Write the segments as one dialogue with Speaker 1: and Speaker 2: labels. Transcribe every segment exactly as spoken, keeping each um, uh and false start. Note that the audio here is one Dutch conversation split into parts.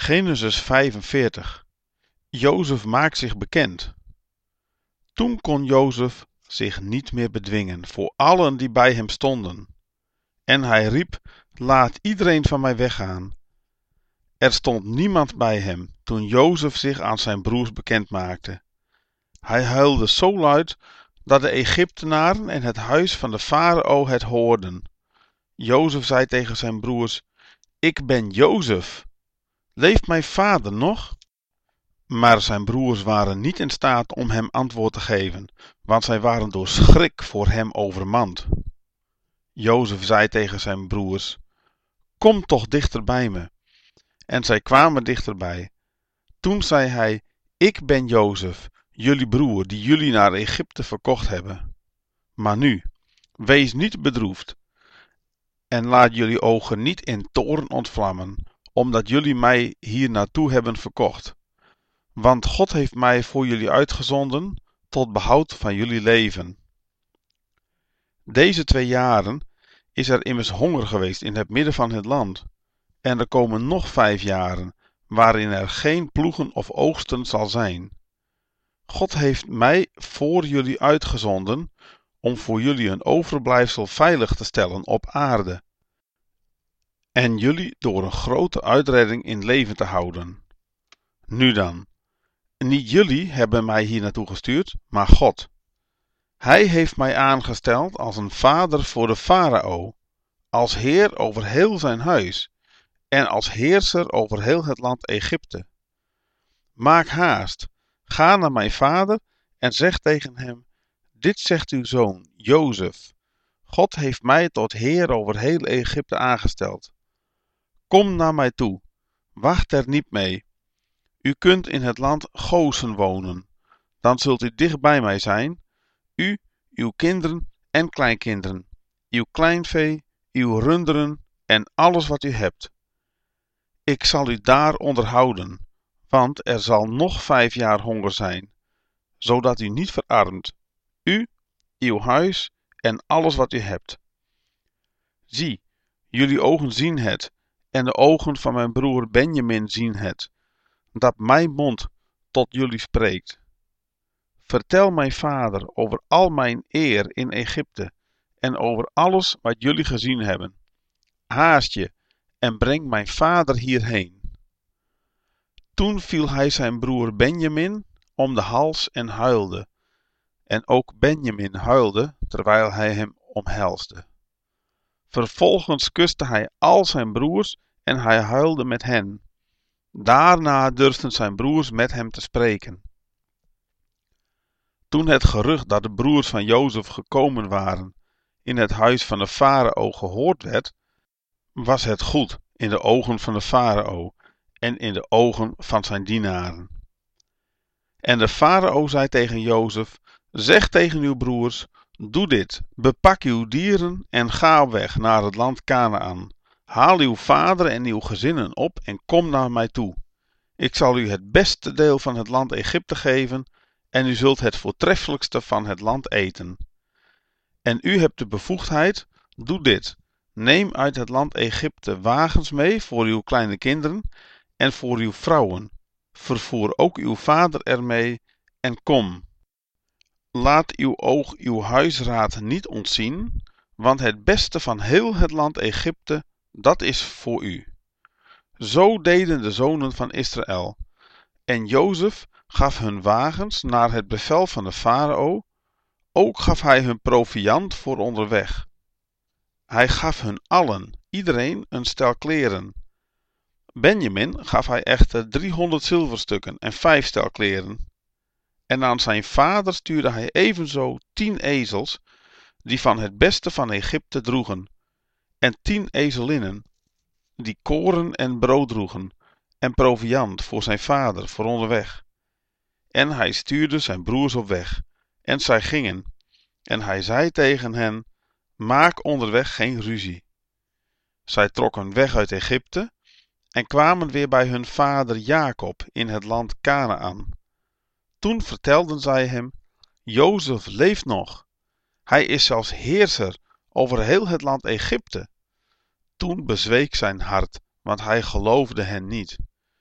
Speaker 1: Genesis vijfenveertig. Jozef maakt zich bekend. Toen kon Jozef zich niet meer bedwingen voor allen die bij hem stonden. En hij riep: laat iedereen van mij weggaan. Er stond niemand bij hem toen Jozef zich aan zijn broers bekend maakte. Hij huilde zo luid dat de Egyptenaren en het huis van de farao het hoorden. Jozef zei tegen zijn broers: ik ben Jozef. Leeft mijn vader nog? Maar zijn broers waren niet in staat om hem antwoord te geven, want zij waren door schrik voor hem overmand. Jozef zei tegen zijn broers: kom toch dichter bij me. En zij kwamen dichterbij. Toen zei hij: ik ben Jozef, jullie broer, die jullie naar Egypte verkocht hebben. Maar nu, wees niet bedroefd en laat jullie ogen niet in toorn ontvlammen, omdat jullie mij hier naartoe hebben verkocht. Want God heeft mij voor jullie uitgezonden tot behoud van jullie leven. Deze twee jaren is er immers honger geweest in het midden van het land. En er komen nog vijf jaren, waarin er geen ploegen of oogsten zal zijn. God heeft mij voor jullie uitgezonden, om voor jullie een overblijfsel veilig te stellen op aarde. En jullie door een grote uitredding in leven te houden. Nu dan, niet jullie hebben mij hier naartoe gestuurd, maar God. Hij heeft mij aangesteld als een vader voor de farao, als heer over heel zijn huis en als heerser over heel het land Egypte. Maak haast, ga naar mijn vader en zeg tegen hem: dit zegt uw zoon, Jozef. God heeft mij tot heer over heel Egypte aangesteld. Kom naar mij toe, wacht er niet mee. U kunt in het land Gozen wonen, dan zult u dicht bij mij zijn, u, uw kinderen en kleinkinderen, uw kleinvee, uw runderen en alles wat u hebt. Ik zal u daar onderhouden, want er zal nog vijf jaar honger zijn, zodat u niet verarmt, u, uw huis en alles wat u hebt. Zie, jullie ogen zien het, en de ogen van mijn broer Benjamin zien het, dat mijn mond tot jullie spreekt. Vertel mijn vader over al mijn eer in Egypte en over alles wat jullie gezien hebben. Haast je en breng mijn vader hierheen. Toen viel hij zijn broer Benjamin om de hals en huilde. En ook Benjamin huilde terwijl hij hem omhelsde. Vervolgens kuste hij al zijn broers en hij huilde met hen. Daarna durfden zijn broers met hem te spreken. Toen het gerucht dat de broers van Jozef gekomen waren in het huis van de farao gehoord werd, was het goed in de ogen van de farao en in de ogen van zijn dienaren. En de farao zei tegen Jozef: zeg tegen uw broers: doe dit, bepak uw dieren en ga weg naar het land Kanaan. Haal uw vader en uw gezinnen op en kom naar mij toe. Ik zal u het beste deel van het land Egypte geven en u zult het voortreffelijkste van het land eten. En u hebt de bevoegdheid, doe dit. Neem uit het land Egypte wagens mee voor uw kleine kinderen en voor uw vrouwen. Vervoer ook uw vader ermee en kom. Laat uw oog uw huisraad niet ontzien, want het beste van heel het land Egypte, dat is voor u. Zo deden de zonen van Israël. En Jozef gaf hun wagens naar het bevel van de farao. Ook gaf hij hun proviand voor onderweg. Hij gaf hun allen, iedereen, een stel kleren. Benjamin gaf hij echter driehonderd zilverstukken en vijf stel kleren. En aan zijn vader stuurde hij evenzo tien ezels, die van het beste van Egypte droegen, en tien ezelinnen, die koren en brood droegen, en proviand voor zijn vader voor onderweg. En hij stuurde zijn broers op weg, en zij gingen, en hij zei tegen hen: maak onderweg geen ruzie. Zij trokken weg uit Egypte en kwamen weer bij hun vader Jacob in het land Kanaan. Toen vertelden zij hem: Jozef leeft nog. Hij is zelfs heerser over heel het land Egypte. Toen bezweek zijn hart, want hij geloofde hen niet.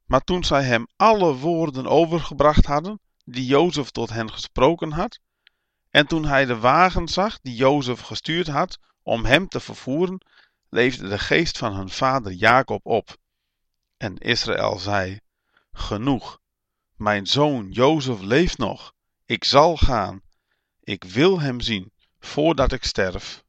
Speaker 1: Maar toen zij hem alle woorden overgebracht hadden, die Jozef tot hen gesproken had, en toen hij de wagen zag die Jozef gestuurd had om hem te vervoeren, leefde de geest van hun vader Jacob op. En Israël zei: genoeg, mijn zoon Jozef leeft nog, ik zal gaan, ik wil hem zien, voordat ik sterf.